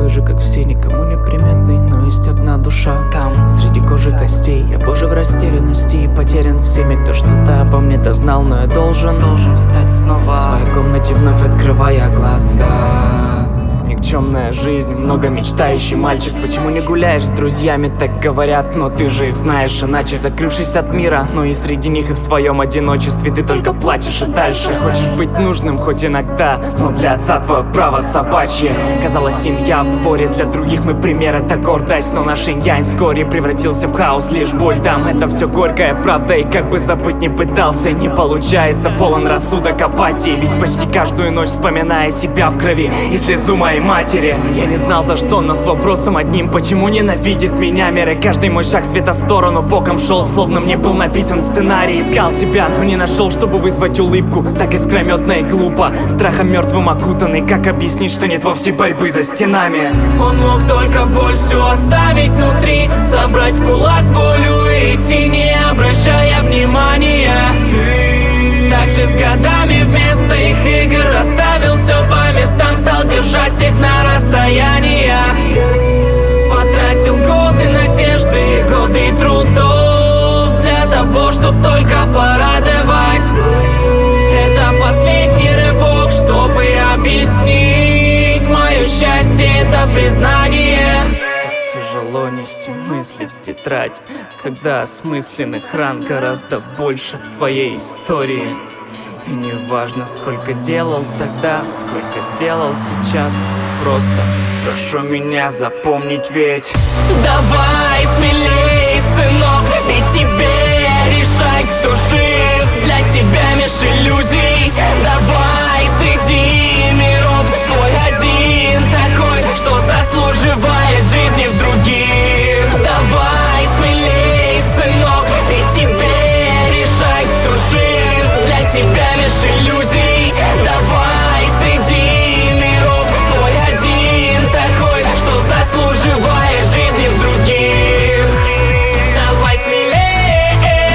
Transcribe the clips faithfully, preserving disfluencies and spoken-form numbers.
такой же, как все, никому не приметный, но есть одна душа там, среди кожи костей. Я боже в растерянности и потерян всеми, кто что-то обо мне-то знал, но я должен Должен стать снова в своей комнате, вновь открывая глаза. Никчемная жизнь, много мечтающий мальчик. Почему не гуляешь с друзьями, так говорят, но ты же их знаешь иначе. Закрывшись от мира, но и среди них, и в своем одиночестве ты только плачешь и дальше. Хочешь быть нужным хоть иногда, но для отца твое право собачье. Казалось, семья в сборе, для других мы пример, это гордость. Но наш инь-янь вскоре превратился в хаос, лишь боль там. Это все горькая правда, и как бы забыть не пытался, не получается. Полон рассудок апатии, ведь почти каждую ночь вспоминая себя в крови и слезу моей матери. Я не знал за что, но с вопросом одним: почему ненавидит меня мир? И каждый мой шаг света сторону боком шел, словно мне был написан сценарий. Искал себя, но не нашел, чтобы вызвать улыбку. Так искрометно и глупо, страхом мертвым окутанный. Как объяснить, что нет вовсе борьбы за стенами? Он мог только боль всю оставить внутри, собрать в кулак волю и идти, не обращая внимания. Ты также с годами вместо их игр расставил все по местам, стал держать всех на расстояниях. Потратил годы надежды, годы трудов для того, чтоб только порадовать. Это последний рывок, чтобы объяснить мое счастье, это признание. Так тяжело нести мысли в тетрадь, когда осмысленных ран гораздо больше в твоей истории. И не важно, сколько делал тогда, сколько сделал сейчас, просто прошу меня запомнить, ведь давай смелей, сынок, ведь тебе решать, кто жив. Для тебя меж иллюзий, давай среди миров твой один такой, что заслуживает жизни в других. Давай смелей, сынок, ведь тебе решать, кто жив. Для тебя меж иллюзий, давай среди миров твой один такой, что заслуживает жизни в других. Давай смелей,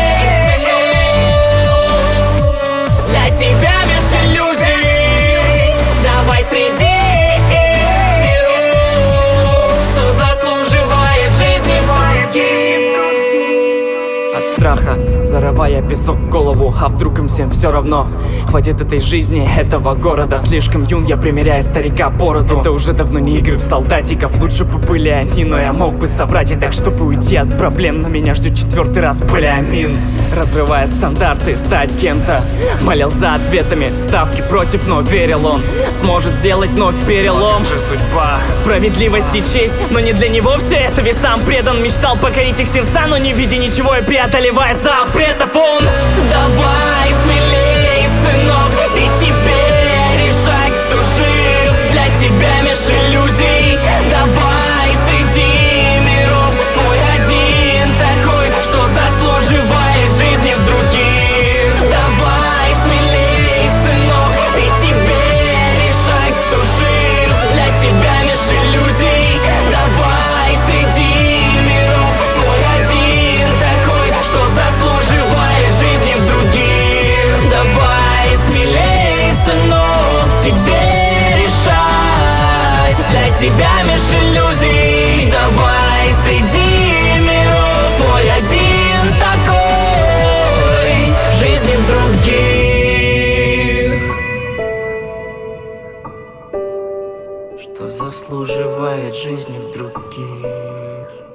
сынок, для тебя меж иллюзий, давай среди миров, что заслуживает жизни в других. От страха зарывая песок в голову, а вдруг им всем все равно. Хватит этой жизни, этого города. Слишком юн я, примеряя старика бороду. Это уже давно не игры в солдатиков, лучше бы были они, но я мог бы соврать и так, чтобы уйти от проблем. Но меня ждет четвертый раз Балямин, разрывая стандарты, стать кем-то. Молил за ответами, ставки против, но верил он сможет сделать вновь перелом. Же судьба, справедливость и честь, но не для него все это, ведь сам предан. Мечтал покорить их сердца, но не видя ничего и преодолевая запретов он. Давай смелей, сынок, ведь тебе решать, кто жив. Для тебя меж иллюзий, давай среди миров твой один такой, что заслуживает жизни в других. Давай смелей, сынок, ведь тебе решать, кто жив. Для тебя меж иллюзий, давай среди миров твой один такой, что заслуживает жизни в других. Давай смелей, сынок, тебе решать. Для тебя меж иллюзий, давай среди миров твой один такой, жизни в других, что заслуживает жизни в других.